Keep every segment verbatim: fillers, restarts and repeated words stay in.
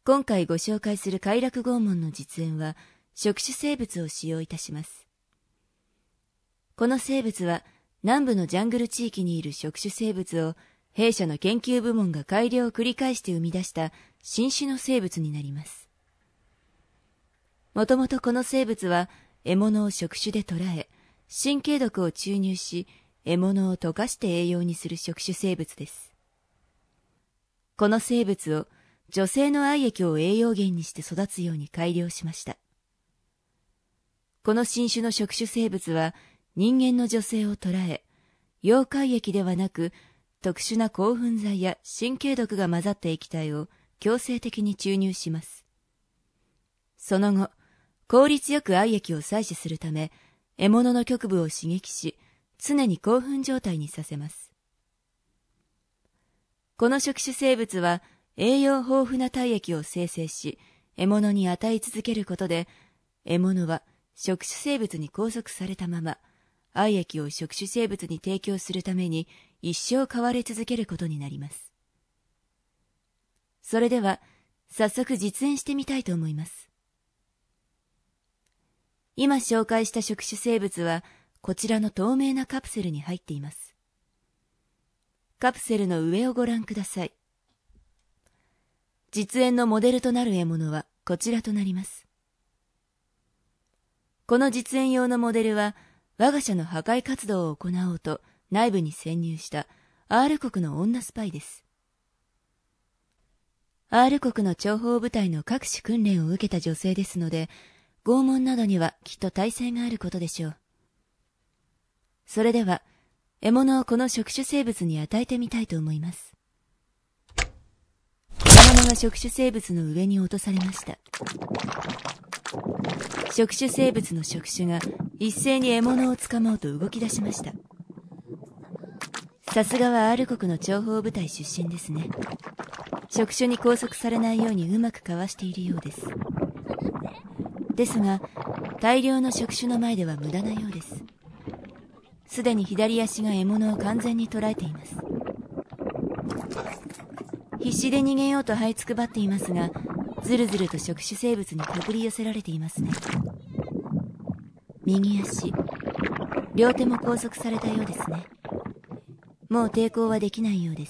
今回ご紹介する快楽拷問の実演は、触手生物を使用いたします。この生物は、南部のジャングル地域にいる触手生物を、弊社の研究部門が改良を繰り返して生み出した新種の生物になります。もともとこの生物は、獲物を触手で捕らえ、神経毒を注入し、獲物を溶かして栄養にする触手生物です。この生物を、女性の愛液を栄養源にして育つように改良しました。この新種の触手生物は人間の女性を捕らえ、溶解液ではなく特殊な興奮剤や神経毒が混ざった液体を強制的に注入します。その後、効率よく愛液を採取するため、獲物の局部を刺激し、常に興奮状態にさせます。この触手生物は、栄養豊富な体液を生成し、獲物に与え続けることで、獲物は触手生物に拘束されたまま、愛液を触手生物に提供するために一生飼われ続けることになります。それでは、早速実演してみたいと思います。今紹介した触手生物は、こちらの透明なカプセルに入っています。カプセルの上をご覧ください。実演のモデルとなる獲物はこちらとなります。この実演用のモデルは、我が社の破壊活動を行おうと内部に潜入した R 国の女スパイです。R 国の諜報部隊の各種訓練を受けた女性ですので、拷問などにはきっと耐性があることでしょう。それでは、獲物をこの触手生物に与えてみたいと思います。獲物が触手生物の上に落とされました。触手生物の触手が一斉に獲物を掴もうと動き出しました。さすがは R 国の諜報部隊出身ですね。触手に拘束されないようにうまくかわしているようです。ですが、大量の触手の前では無駄なようです。すでに左足が獲物を完全に捕らえています。必死で逃げようと這いつくばっていますが、ずるずると触手生物に手繰り寄せられていますね。右足、両手も拘束されたようですね。もう抵抗はできないようです。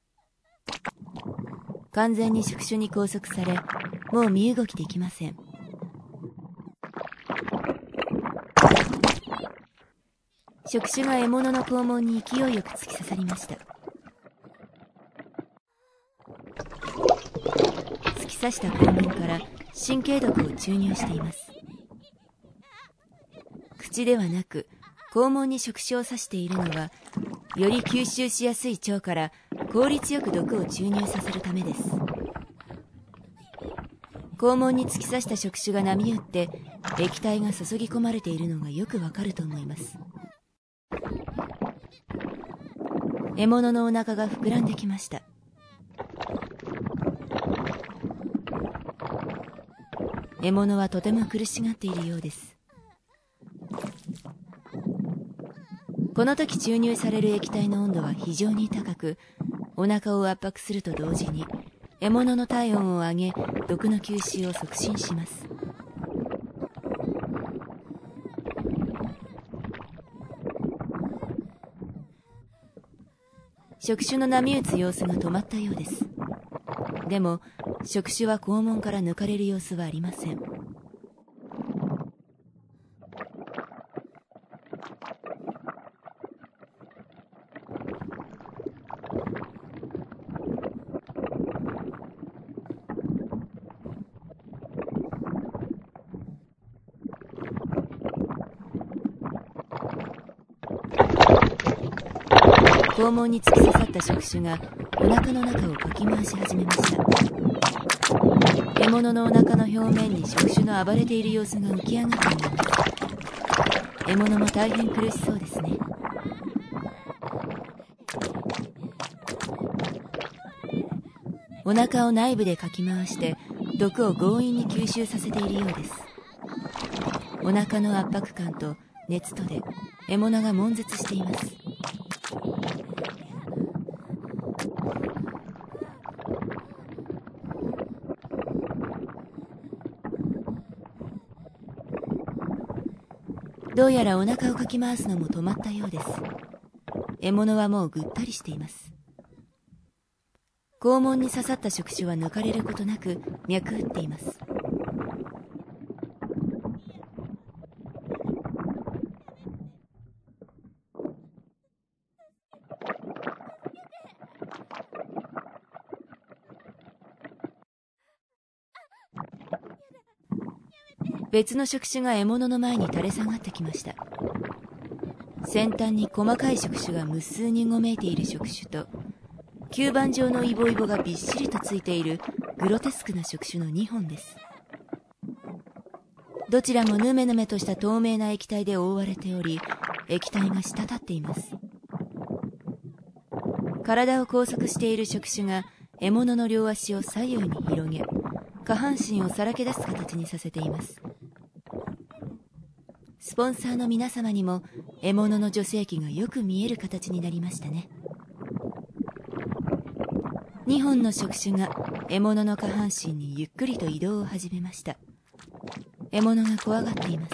完全に触手に拘束され、もう身動きできません。触手が獲物の肛門に勢いよく突き刺さりました。突き刺した肛門から神経毒を注入しています。口ではなく肛門に触手を刺しているのは、より吸収しやすい腸から効率よく毒を注入させるためです。肛門に突き刺した触手が波打って液体が注ぎ込まれているのがよくわかると思います。獲物のお腹が膨らんできました。獲物はとても苦しがっているようです。この時注入される液体の温度は非常に高く、お腹を圧迫すると同時に獲物の体温を上げ、毒の吸収を促進します。触手の波打つ様子が止まったようです。でも触手は肛門から抜かれる様子はありません。肛門に突き刺さった触手がお腹の中をかき回し始めました。獲物のお腹の表面に触手の暴れている様子が浮き上がっています。獲物も大変苦しそうですね。お腹を内部でかき回して毒を強引に吸収させているようです。お腹の圧迫感と熱とで獲物が悶絶しています。 どうやらお腹をかき回すのも止まったようです。獲物はもうぐったりしています。肛門に刺さった触手は抜かれることなく脈打っています。別の触手が獲物の前に垂れ下がってきました。先端に細かい触手が無数にうごめいている触手と、吸盤状のイボイボがびっしりとついているグロテスクな触手のにほんです。どちらもヌメヌメとした透明な液体で覆われており、液体が滴っています。体を拘束している触手が獲物の両足を左右に広げ、下半身をさらけ出す形にさせています。スポンサーの皆様にも獲物の女性器がよく見える形になりましたね。にほんの触手が獲物の下半身にゆっくりと移動を始めました。獲物が怖がっています。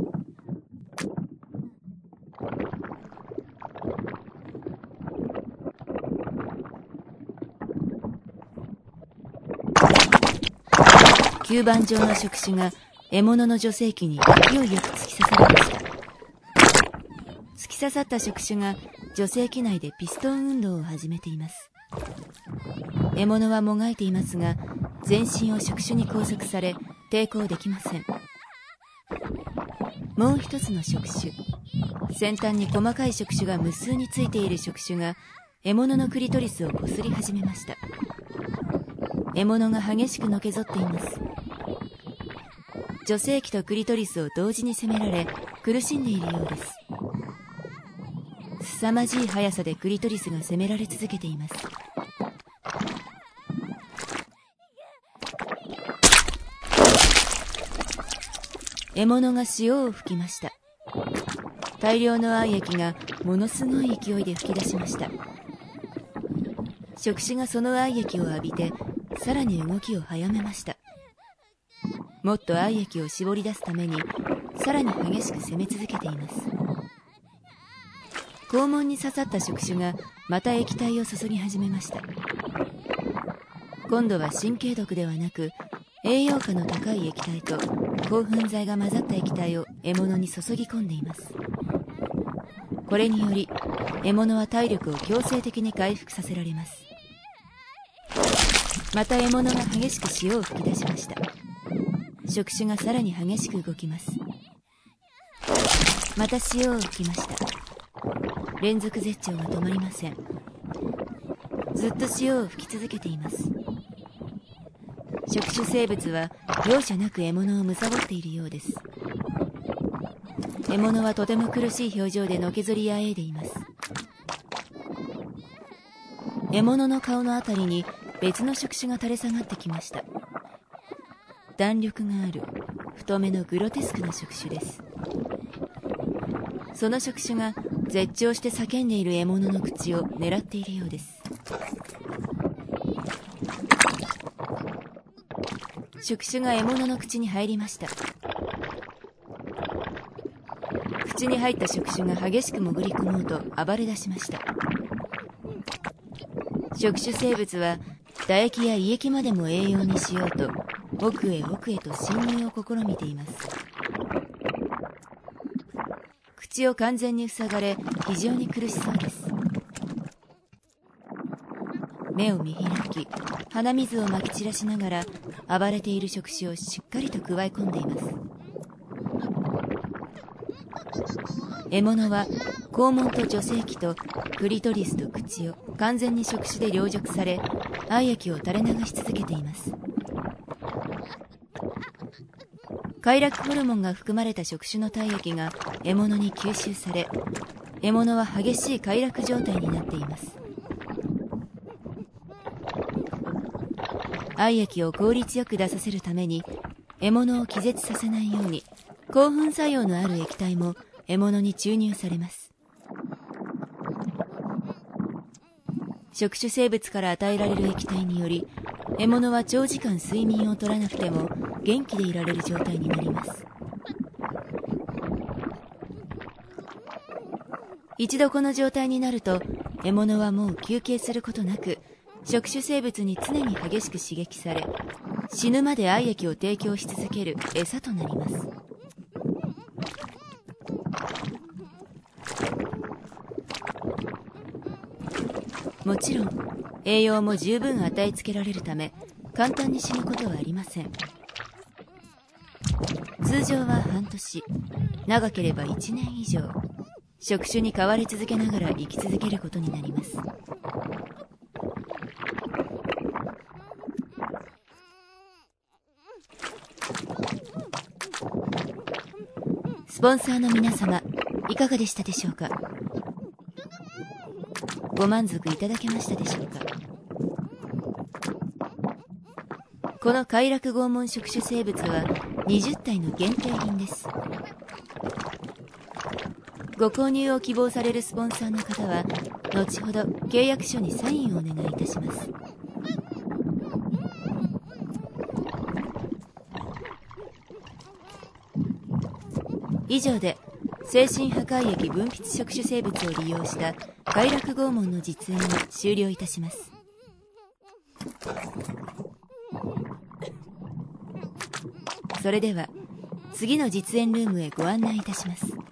吸盤状の触手が獲物の女性器に勢いよく突き刺さりました。突き刺さった触手が女性器内でピストン運動を始めています。獲物はもがいていますが、全身を触手に拘束され抵抗できません。もう一つの触手、先端に細かい触手が無数についている触手が獲物のクリトリスをこすり始めました。獲物が激しくのけぞっています。女性器とクリトリスを同時に攻められ苦しんでいるようです。凄まじい速さでクリトリスが攻められ続けています。獲物が潮を吹きました。大量の愛液がものすごい勢いで吹き出しました。触手がその愛液を浴びてさらに動きを早めました。もっと愛液を絞り出すためにさらに激しく攻め続けています。肛門に刺さった触手がまた液体を注ぎ始めました。今度は神経毒ではなく栄養価の高い液体と興奮剤が混ざった液体を獲物に注ぎ込んでいます。これにより獲物は体力を強制的に回復させられます。また獲物が激しく潮を吹き出しました。触手がさらに激しく動きます。また潮を吹きました。連続絶頂は止まりません。ずっと潮を吹き続けています。触手生物は容赦なく獲物を貪っているようです。獲物はとても苦しい表情でのけぞりあえいでいます。獲物の顔のあたりに別の触手が垂れ下がってきました。弾力がある太めのグロテスクな触手です。その触手が絶頂して叫んでいる獲物の口を狙っているようです。触手が獲物の口に入りました。口に入った触手が激しく潜り込もうと暴れ出しました。触手生物は唾液や胃液までも栄養にしようと奥へ奥へと侵入を試みています。口を完全に塞がれ非常に苦しそうです。目を見開き鼻水をまき散らしながら暴れている触手をしっかりとくわえ込んでいます。獲物は肛門と女性器とクリトリスと口を完全に触手で凌辱され愛液を垂れ流し続けています。快楽ホルモンが含まれた触手の体液が獲物に吸収され、獲物は激しい快楽状態になっています。愛液を効率よく出させるために獲物を気絶させないように興奮作用のある液体も獲物に注入されます。触手生物から与えられる液体により獲物は長時間睡眠を取らなくても元気でいられる状態になります。 一度この状態になると、獲物はもう休憩することなく、触手生物に常に激しく刺激され、死ぬまで愛液を提供し続ける餌となります。もちろん栄養も十分与え付けられるため、簡単に死ぬことはありません。通常は半年、長ければいちねん以上、触手に飼われ続けながら生き続けることになります。スポンサーの皆様、いかがでしたでしょうか。ご満足いただけましたでしょうか。この快楽拷問触手生物はにじゅったいの限定品です。ご購入を希望されるスポンサーの方は後ほど契約書にサインをお願いいたします。以上で精神破壊液分泌触手生物を利用した快楽拷問の実演を終了いたします。それでは次の実演ルームへご案内いたします。